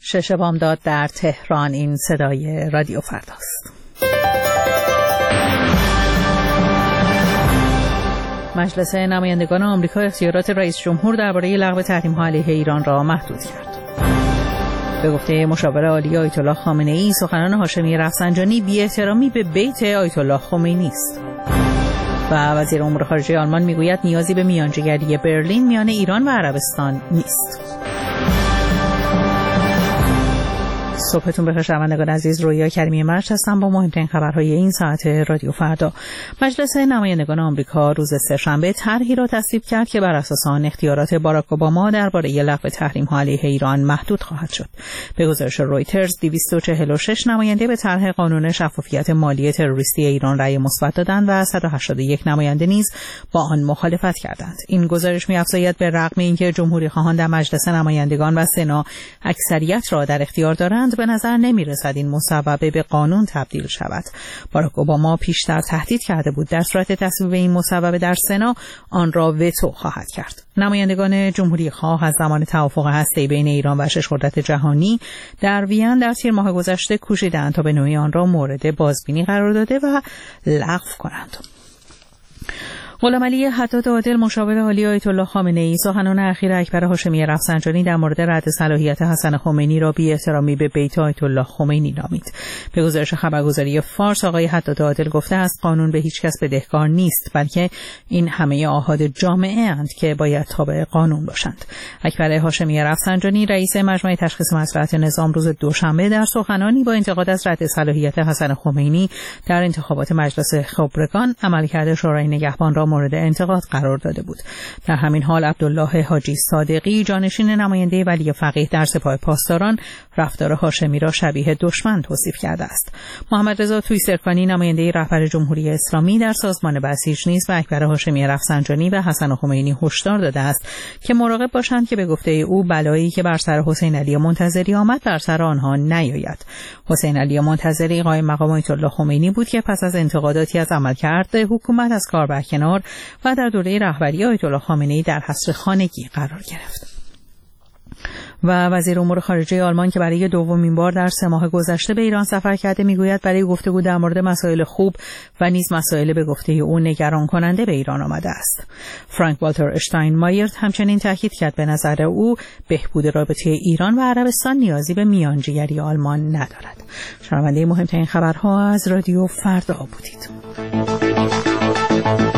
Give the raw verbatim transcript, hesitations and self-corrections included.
شش بامداد در تهران. این صدای رادیو فرداست. مجلس نمایندگان آمریکا اختیارات رئیس جمهور درباره لغو تحریم‌ها علیه ایران را محدود کرد. به گفته مشاور عالی آیت الله خامنه‌ای، سخنان هاشمی رفسنجانی بی‌احترامی به بیت آیت الله خمینی است. و وزیر امور خارجه آلمان میگوید نیازی به میانجیگری برلین میان ایران و عربستان نیست. صبحتون بخیر شنوندگان عزیز، رویا کریمی مرج هستم با مهمترین خبرهای این ساعت رادیو فردا. مجلس نمایندگان آمریکا روز سه‌شنبه طرحی را تصویب کرد که بر اساس آن اختیارات باراک اوباما درباره لغو تحریم‌ها علیه ایران محدود خواهد شد. به گزارش رویترز، دویست و چهل و شش نماینده به طرح قانون شفافیت مالی تروریستی ایران رأی مثبت دادند و صد و هشتاد و یک نماینده نیز با آن مخالفت کردند. این گزارش می‌افزاید به رغم اینکه جمهوری‌خواهان در مجلس نمایندگان و سنا اکثریت را در اختیار دارند، به نظر نمی رسد این مصوبه به قانون تبدیل شود. باراک اوباما پیشتر تهدید کرده بود در صورت تصویب این مصوبه در سنا آن را وتو خواهد کرد. نمایندگان جمهوری خواه از زمان توافق هسته‌ای بین ایران و شش قدرت جهانی در وین در تیر ماه گذشته کوشیدند تا به نوعی آن را مورد بازبینی قرار داده و لغو کنند. غلامعلی حداد عادل، مشاور عالی آیت الله خامنه‌ای، سخنان اخیر اکبر هاشمی رفسنجانی در مورد رد صلاحیت حسن خمینی را بی‌احترامی به بیت آیت الله خمینی نامید. به گزارش خبرگزاری فارس، آقای حداد عادل گفته است قانون به هیچ کس بدهکار نیست، بلکه این همه آحاد جامعه اند که باید تابع قانون باشند. اکبر هاشمی رفسنجانی، رئیس مجمع تشخیص مصلحت نظام، روز دوشنبه در سخنانی با انتقاد از رد صلاحیت حسن خمینی در انتخابات مجلس خبرگان عملکرد شورای نگهبان را مورد انتقاد قرار داده بود. در همین حال عبدالله حاجی صادقی، جانشین نماینده ولی فقیه در سپاه پاسداران، رفتار هاشمی را شبیه دشمن توصیف کرده است. محمد رضا تویسرخانی، نماینده رهبر جمهوری اسلامی در سازمان بسیج، نیز به اکبر هاشمی رفسنجانی و حسن خمینی هشدار داده است که مراقب باشند که به گفته او بلایی که بر سر حسین علی منتظری آمد بر سر آنها نیاید. حسین علی منتظری قائم مقام آیت الله خمینی بود که پس از انتقاداتی از عملکرد حکومت از کار برکنار و در دوره رهبری آیت الله خامنه‌ای در حصر خانگی قرار گرفت. و وزیر امور خارجه آلمان که برای دومین بار در سه ماه گذشته به ایران سفر کرده میگوید برای گفتگو در مورد مسائل خوب و نیز مسائل به گفته او نگران کننده به ایران آمده است. فرانک والتر اشتاینمایر همچنین تاکید کرد به نظر او بهبود رابطه ایران و عربستان نیازی به میانجیگری آلمان ندارد. شنونده مهمترین خبرها از رادیو فردا بودید.